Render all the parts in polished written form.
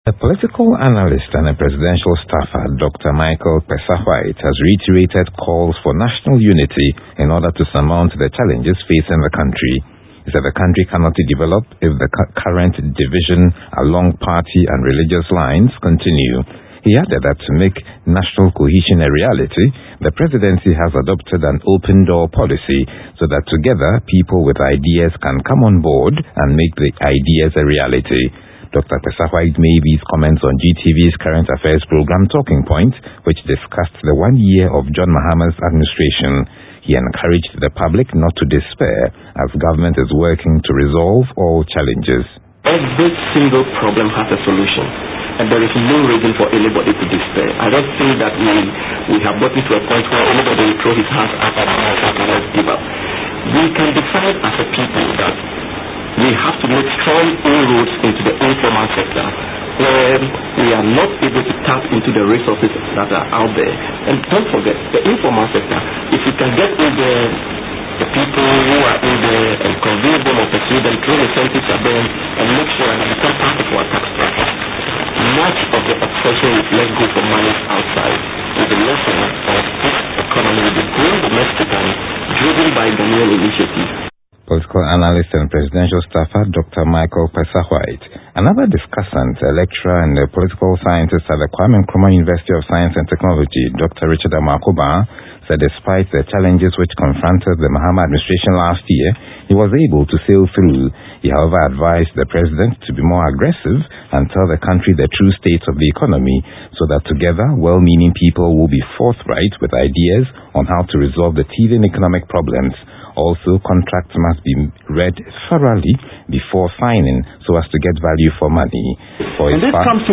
A political analyst and a presidential staffer, Dr. Michael Pesawhite, has reiterated calls for national unity in order to surmount the challenges facing the country. He said the country cannot develop if the current division along party and religious lines continue. He added that to make national cohesion a reality, the presidency has adopted an open-door policy so that together people with ideas can come on board and make the ideas a reality. Dr. Pesawhite made these comments on GTV's current affairs program Talking Point, which discussed the 1 year of John Mahama's administration. He encouraged the public not to despair as government is working to resolve all challenges. Every single problem has a solution, and there is no reason for anybody to despair. I don't think that we have gotten to a point where anybody will throw his hands up and let's give up. We can decide as a people that we have to make strong inroads into the informal sector where we are not able to tap into the resources that are out there. And don't forget, the informal sector, if you can get in there, the people who are in there and convince them or persuade them through incentives at them and make sure that they become part of our tax bracket. Much of the obsession with let's go for money outside is a lesson of this economy will be grown domestically, driven by Ghanaian initiative. Political analyst and presidential staffer Dr. Michael Pesawhite. Another discussant, a lecturer and a political scientist at the Kwame Nkrumah University of Science and Technology, Dr. Richard Amakoba, said despite the challenges which confronted the Mahama administration last year, he was able to sail through. He, however, advised the president to be more aggressive and tell the country the true state of the economy so that together well-meaning people will be forthright with ideas on how to resolve the teething economic problems. Also, contracts must be read thoroughly before signing so as to get value for money. This comes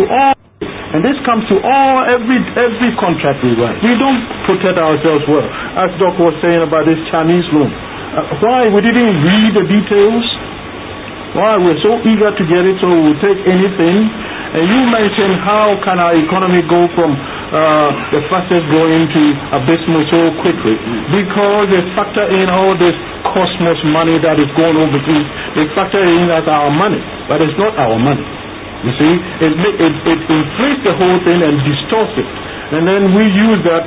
to every contract we write. We don't protect ourselves well. As Doc was saying about this Chinese loan. Why we didn't read the details? Why we're so eager to get it so we'll take anything? And you mentioned how can our economy go from the fastest growing to abysmal so quickly? Because they factor in all this cosmos money that is going overseas. They factor in as our money, but it's not our money. You see, it inflates the whole thing and distorts it. And then we use that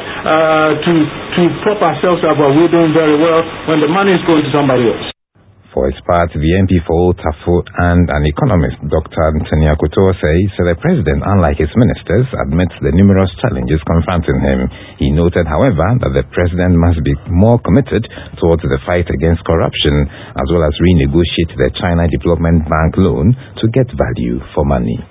to prop ourselves up while we're doing very well when the money is going to somebody else. For his part, the MP for Old Tafo and an economist, Dr. Anthony Akuto, said the president, unlike his ministers, admits the numerous challenges confronting him. He noted, however, that the president must be more committed towards the fight against corruption, as well as renegotiate the China Development Bank loan to get value for money.